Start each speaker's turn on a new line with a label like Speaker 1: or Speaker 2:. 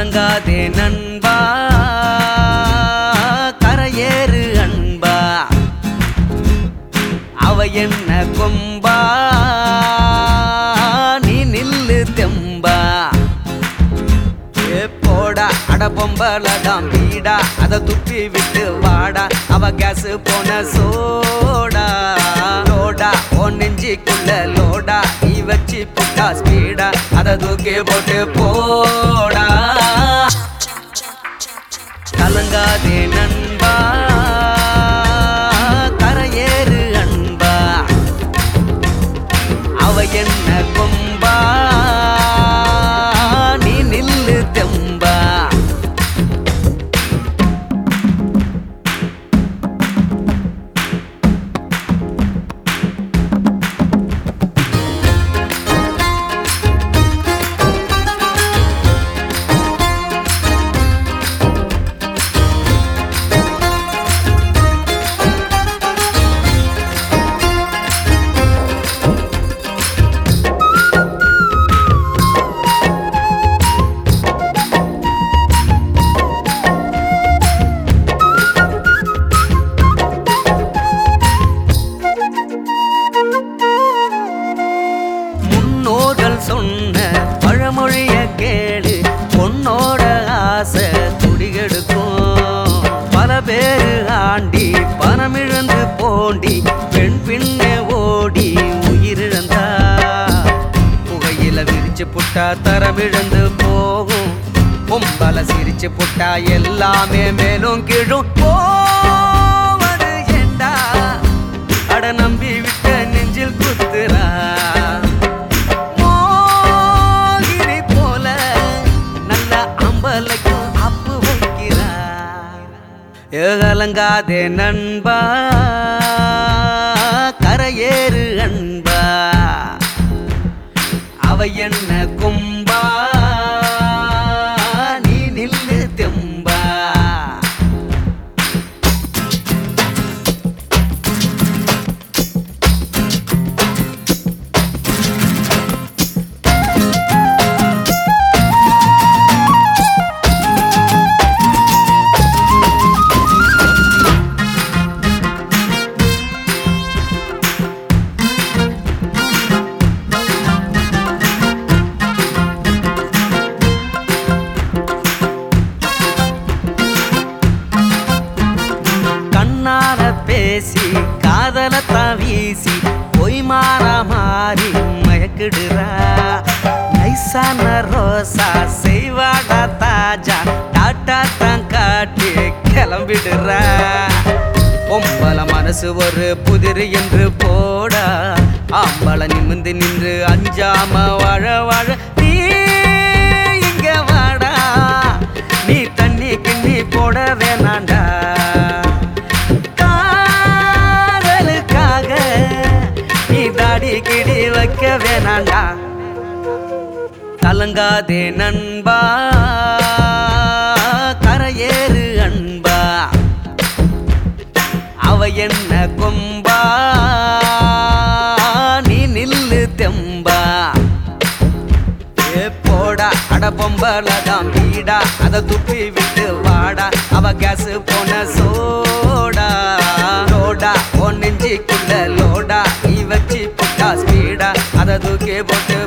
Speaker 1: கலங்காதே நண்பா கரையேறு அன்பா அவ என்ன கொம்பா நீ நில்லு தெம்பா போடா அட பொம்பலதான் வீடா அத துப்பி விட்டு வாடா அவ கேஸ் போன சோடா லோடா ஓ நெஞ்சிக்குள்ள லோடா நீ வச்சு புட்டா ஸ்பீடா அத தூக்கி போட்டு போடா கலங்காதே நண்பா கரையேறு அன்பா அவ என்ன கொம்பா நீ நில்லு தெம்பா சொன்ன பழமொழிய கேளு பொன்னோட ஆசை துடிகெடுக்கும் பல பேரு ஆண்டி பணமிழந்து போண்டி பெண் பின்னே ஓடி உயிரிழந்தா புகையில விரிச்சு புட்டா தரமிழந்து போகும் பொம்பல சிரிச்சு புட்டா எல்லாமே மேலும் கீழும் போவது ஏண்டா அட நம்பி விட்ட நெஞ்சில் குத்துறா கலங்காதே நண்பா கரையேறு அன்பா அவ என்ன கொம்பா நீ நில்லு தெம்பா பேசி காதலத்தான் வீசி பொய் மாறா மாறி மயக்கிடுறா நைசான ரோசா செய்வாடா தாஜா டாட்டா தான் காட்டி கிளம்பிடுறா பொம்பள மனசு ஒரு புதிர் என்று போடா ஆம்பள நிமிந்து நின்று அஞ்சாம வாழ வாழ நீ இங்க வாடா நீ தண்ணி கிண்ணி போட வேணாண்டா கிடி வைக்க வேணாண்டா கலங்காதே நண்பா கரையேறு அன்பா அவ என்ன கொம்பா நீ நில்லு தெம்பா போடா அட பொம்பலதான் வீடா அத துப்பி விட்டு வாடா அவ கேஸ் போன சோடா லோடா ஓ நெஞ்சிக்குள்ள லோடா நீ வச்சு புட்டா ஸ்பீடா அத தூக்கி போட்டு